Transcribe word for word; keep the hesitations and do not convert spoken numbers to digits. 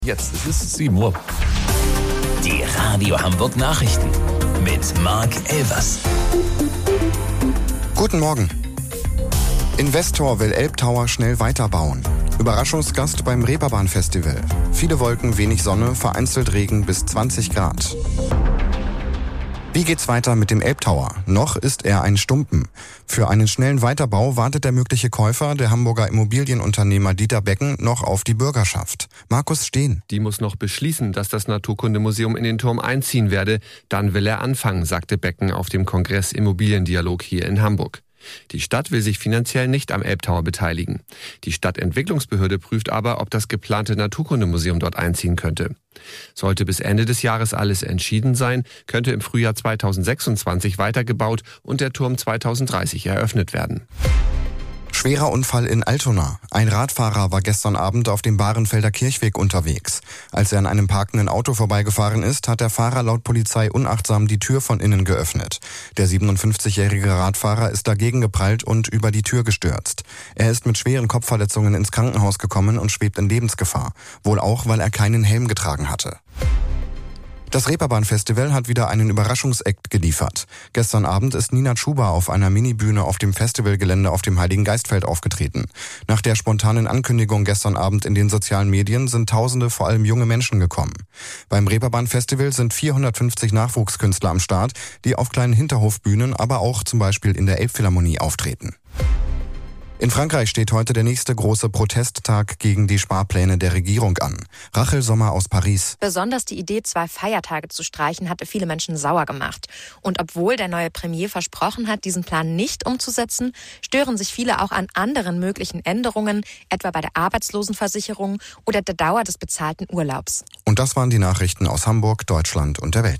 Jetzt ist es sieben Uhr. Die Radio Hamburg Nachrichten mit Marc Elvers. Guten Morgen. Investor will Elbtower schnell weiterbauen. Überraschungsgast beim Reeperbahn-Festival. Viele Wolken, wenig Sonne, vereinzelt Regen bis zwanzig Grad. Wie geht's weiter mit dem Elbtower? Noch ist er ein Stumpen. Für einen schnellen Weiterbau wartet der mögliche Käufer, der Hamburger Immobilienunternehmer Dieter Becken, noch auf die Bürgerschaft. Markus Steen. Die muss noch beschließen, dass das Naturkundemuseum in den Turm einziehen werde. Dann will er anfangen, sagte Becken auf dem Kongress Immobiliendialog hier in Hamburg. Die Stadt will sich finanziell nicht am Elbtower beteiligen. Die Stadtentwicklungsbehörde prüft aber, ob das geplante Naturkundemuseum dort einziehen könnte. Sollte bis Ende des Jahres alles entschieden sein, könnte im Frühjahr zweitausendsechsundzwanzig weitergebaut und der Turm zweitausenddreißig eröffnet werden. Schwerer Unfall in Altona. Ein Radfahrer war gestern Abend auf dem Bahrenfelder Kirchweg unterwegs. Als er an einem parkenden Auto vorbeigefahren ist, hat der Fahrer laut Polizei unachtsam die Tür von innen geöffnet. Der siebenundfünfzigjährige Radfahrer ist dagegen geprallt und über die Tür gestürzt. Er ist mit schweren Kopfverletzungen ins Krankenhaus gekommen und schwebt in Lebensgefahr. Wohl auch, weil er keinen Helm getragen hatte. Das Reeperbahn-Festival hat wieder einen Überraschungsakt geliefert. Gestern Abend ist Nina Chuba auf einer Minibühne auf dem Festivalgelände auf dem Heiligengeistfeld aufgetreten. Nach der spontanen Ankündigung gestern Abend in den sozialen Medien sind Tausende, vor allem junge Menschen, gekommen. Beim Reeperbahn-Festival sind vierhundertfünfzig Nachwuchskünstler am Start, die auf kleinen Hinterhofbühnen, aber auch zum Beispiel in der Elbphilharmonie auftreten. In Frankreich steht heute der nächste große Protesttag gegen die Sparpläne der Regierung an. Rachel Sommer aus Paris. Besonders die Idee, zwei Feiertage zu streichen, hatte viele Menschen sauer gemacht. Und obwohl der neue Premier versprochen hat, diesen Plan nicht umzusetzen, stören sich viele auch an anderen möglichen Änderungen, etwa bei der Arbeitslosenversicherung oder der Dauer des bezahlten Urlaubs. Und das waren die Nachrichten aus Hamburg, Deutschland und der Welt.